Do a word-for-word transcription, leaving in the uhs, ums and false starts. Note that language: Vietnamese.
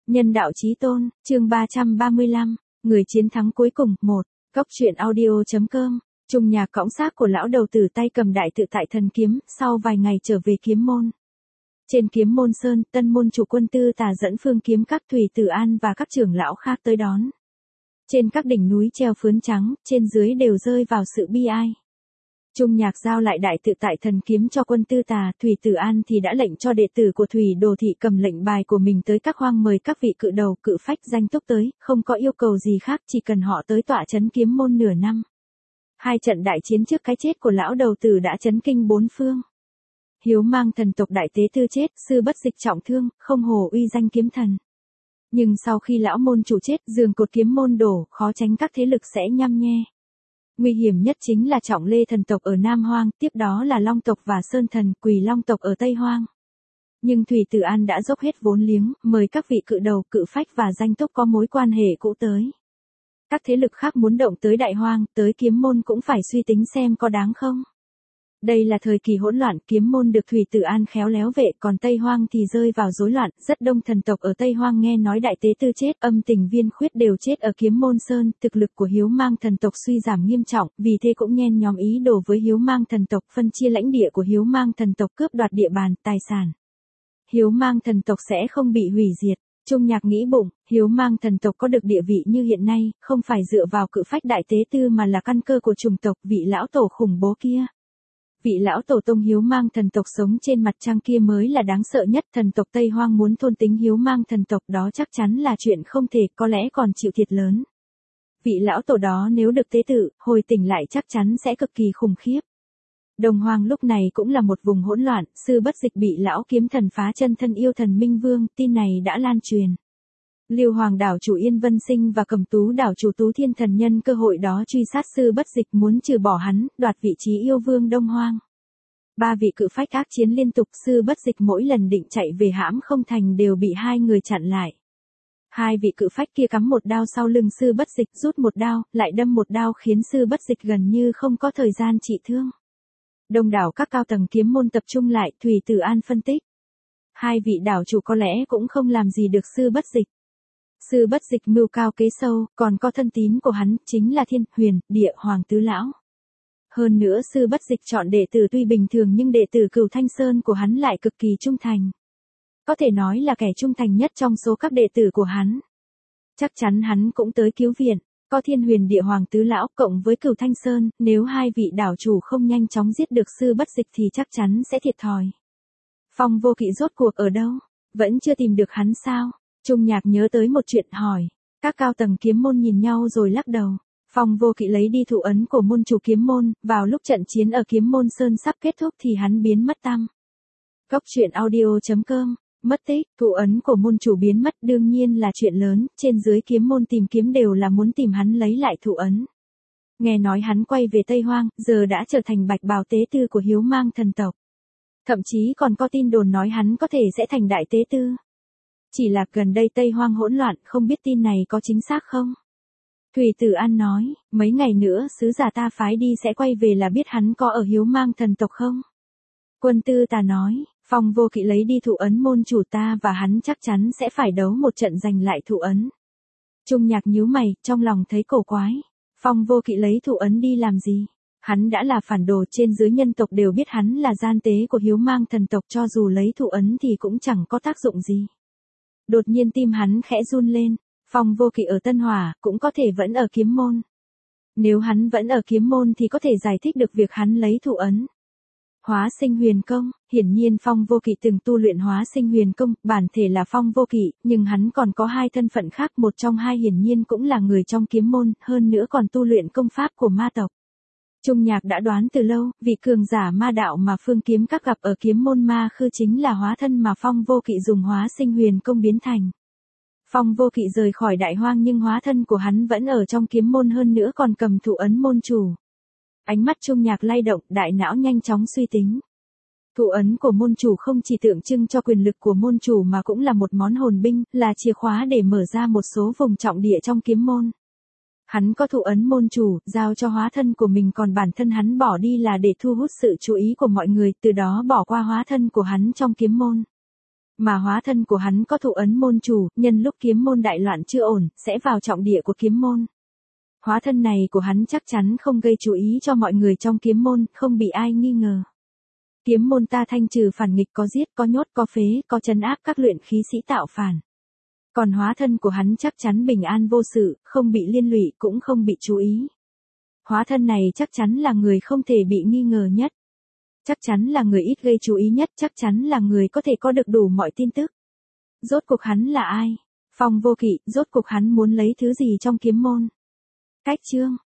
Nhân đạo chí tôn, chương ba trăm ba mươi lăm, người chiến thắng cuối cùng, một. Góc truyện audio.com, Trung Nhạc cõng xác của lão đầu tử tay cầm đại tự tại thần kiếm, sau vài ngày trở về kiếm môn. Trên kiếm môn sơn, tân môn chủ Quân Tư Tà dẫn phương kiếm các Thủy Tử An và các trưởng lão khác tới đón. Trên các đỉnh núi treo phướn trắng, trên dưới đều rơi vào sự bi ai. Trung Nhạc giao lại đại tự tại thần kiếm cho Quân Tư Tà, Thủy Tử An thì đã lệnh cho đệ tử của Thủy Đồ Thị cầm lệnh bài của mình tới các hoang mời các vị cự đầu, cự phách danh túc tới, không có yêu cầu gì khác, chỉ cần họ tới tọa trấn kiếm môn nửa năm. Hai trận đại chiến trước cái chết của lão đầu tử đã chấn kinh bốn phương. Hiếu Mang thần tộc đại tế tư chết, Sư Bất Dịch trọng thương, không hồ uy danh kiếm thần. Nhưng sau khi lão môn chủ chết, giường cột kiếm môn đổ, khó tránh các thế lực sẽ nhăm nhe. Nguy hiểm nhất chính là Trọng Lê thần tộc ở Nam Hoang, tiếp đó là Long tộc và Sơn thần, Quỳ Long tộc ở Tây Hoang. Nhưng Thủy Tử An đã dốc hết vốn liếng, mời các vị cự đầu, cự phách và danh túc có mối quan hệ cũ tới. Các thế lực khác muốn động tới Đại Hoang, tới kiếm môn cũng phải suy tính xem có đáng không. Đây là thời kỳ hỗn loạn, kiếm môn được Thủy Tử An khéo léo vệ, còn Tây Hoang thì rơi vào rối loạn, rất đông thần tộc ở Tây Hoang nghe nói đại tế tư chết, âm tình viên khuyết đều chết ở kiếm môn sơn, thực lực của Hiếu Mang thần tộc suy giảm nghiêm trọng, vì thế cũng nhen nhóm ý đồ với Hiếu Mang thần tộc, phân chia lãnh địa của Hiếu Mang thần tộc, cướp đoạt địa bàn, tài sản. Hiếu Mang thần tộc sẽ không bị hủy diệt. Trung Nhạc nghĩ bụng, Hiếu Mang thần tộc có được địa vị như hiện nay, không phải dựa vào cự phách đại tế tư mà là căn cơ của chủng tộc, vị lão tổ khủng bố kia. Vị lão tổ tông Hiếu Mang thần tộc sống trên mặt trăng kia mới là đáng sợ nhất, thần tộc Tây Hoang muốn thôn tính Hiếu Mang thần tộc đó chắc chắn là chuyện không thể, có lẽ còn chịu thiệt lớn. Vị lão tổ đó nếu được tế tự, hồi tỉnh lại chắc chắn sẽ cực kỳ khủng khiếp. Đồng Hoang lúc này cũng là một vùng hỗn loạn, Sư Bất Dịch bị lão kiếm thần phá chân thân yêu thần Minh Vương, tin này đã lan truyền. Liêu Hoàng đảo chủ Yên Vân Sinh và Cầm Tú đảo chủ Tú Thiên Thần nhân cơ hội đó truy sát Sư Bất Dịch, muốn trừ bỏ hắn, đoạt vị trí yêu vương Đông Hoang. Ba vị cự phách ác chiến liên tục, Sư Bất Dịch mỗi lần định chạy về hãm không thành đều bị hai người chặn lại. Hai vị cự phách kia cắm một đao sau lưng Sư Bất Dịch, rút một đao, lại đâm một đao khiến Sư Bất Dịch gần như không có thời gian trị thương. Đông đảo các cao tầng kiếm môn tập trung lại, Thủy Tử An phân tích. Hai vị đảo chủ có lẽ cũng không làm gì được Sư Bất Dịch. Sư Bất Dịch mưu cao kế sâu, còn có thân tín của hắn, chính là Thiên, Huyền, Địa, Hoàng tứ lão. Hơn nữa Sư Bất Dịch chọn đệ tử tuy bình thường nhưng đệ tử Cửu Thanh Sơn của hắn lại cực kỳ trung thành. Có thể nói là kẻ trung thành nhất trong số các đệ tử của hắn. Chắc chắn hắn cũng tới cứu viện, có Thiên Huyền Địa Hoàng tứ lão cộng với Cửu Thanh Sơn, nếu hai vị đảo chủ không nhanh chóng giết được Sư Bất Dịch thì chắc chắn sẽ thiệt thòi. Phong Vô Kỵ rốt cuộc ở đâu? Vẫn chưa tìm được hắn sao? Trung Nhạc nhớ tới một chuyện hỏi. Các cao tầng kiếm môn nhìn nhau rồi lắc đầu. Phong Vô Kỵ lấy đi thủ ấn của môn chủ kiếm môn, vào lúc trận chiến ở kiếm môn sơn sắp kết thúc thì hắn biến mất tăm. Góc truyện audio.com, mất tích, thủ ấn của môn chủ biến mất đương nhiên là chuyện lớn, trên dưới kiếm môn tìm kiếm đều là muốn tìm hắn lấy lại thủ ấn. Nghe nói hắn quay về Tây Hoang, giờ đã trở thành bạch bào tế tư của Hiếu Mang thần tộc. Thậm chí còn có tin đồn nói hắn có thể sẽ thành đại tế tư. Chỉ là gần đây Tây Hoang hỗn loạn, không biết tin này có chính xác không? Thủy Tử An nói, mấy ngày nữa sứ giả ta phái đi sẽ quay về là biết hắn có ở Hiếu Mang thần tộc không? Quân Tư Tà nói, Phong Vô Kỵ lấy đi thủ ấn môn chủ ta và hắn chắc chắn sẽ phải đấu một trận giành lại thủ ấn. Trung Nhạc nhíu mày, trong lòng thấy cổ quái. Phong Vô Kỵ lấy thủ ấn đi làm gì? Hắn đã là phản đồ, trên dưới nhân tộc đều biết hắn là gian tế của Hiếu Mang thần tộc, cho dù lấy thủ ấn thì cũng chẳng có tác dụng gì. Đột nhiên tim hắn khẽ run lên, Phong Vô Kỵ ở Tân Hỏa, cũng có thể vẫn ở kiếm môn. Nếu hắn vẫn ở kiếm môn thì có thể giải thích được việc hắn lấy thủ ấn. Hóa sinh huyền công, hiển nhiên Phong Vô Kỵ từng tu luyện hóa sinh huyền công, bản thể là Phong Vô Kỵ, nhưng hắn còn có hai thân phận khác, một trong hai hiển nhiên cũng là người trong kiếm môn, hơn nữa còn tu luyện công pháp của ma tộc. Trung Nhạc đã đoán từ lâu, vị cường giả ma đạo mà phương kiếm các gặp ở kiếm môn ma khư chính là hóa thân mà Phong Vô Kỵ dùng hóa sinh huyền công biến thành. Phong Vô Kỵ rời khỏi Đại Hoang nhưng hóa thân của hắn vẫn ở trong kiếm môn, hơn nữa còn cầm thủ ấn môn chủ. Ánh mắt Trung Nhạc lay động, đại não nhanh chóng suy tính. Thủ ấn của môn chủ không chỉ tượng trưng cho quyền lực của môn chủ mà cũng là một món hồn binh, là chìa khóa để mở ra một số vùng trọng địa trong kiếm môn. Hắn có thủ ấn môn chủ, giao cho hóa thân của mình, còn bản thân hắn bỏ đi là để thu hút sự chú ý của mọi người, từ đó bỏ qua hóa thân của hắn trong kiếm môn. Mà hóa thân của hắn có thụ ấn môn chủ, nhân lúc kiếm môn đại loạn chưa ổn, sẽ vào trọng địa của kiếm môn. Hóa thân này của hắn chắc chắn không gây chú ý cho mọi người trong kiếm môn, không bị ai nghi ngờ. Kiếm môn ta thanh trừ phản nghịch, có giết, có nhốt, có phế, có trấn áp các luyện khí sĩ tạo phản. Còn hóa thân của hắn chắc chắn bình an vô sự, không bị liên lụy, cũng không bị chú ý. Hóa thân này chắc chắn là người không thể bị nghi ngờ nhất. Chắc chắn là người ít gây chú ý nhất, chắc chắn là người có thể có được đủ mọi tin tức. Rốt cuộc hắn là ai? Phong Vô Kỵ, rốt cuộc hắn muốn lấy thứ gì trong kiếm môn? Cách chương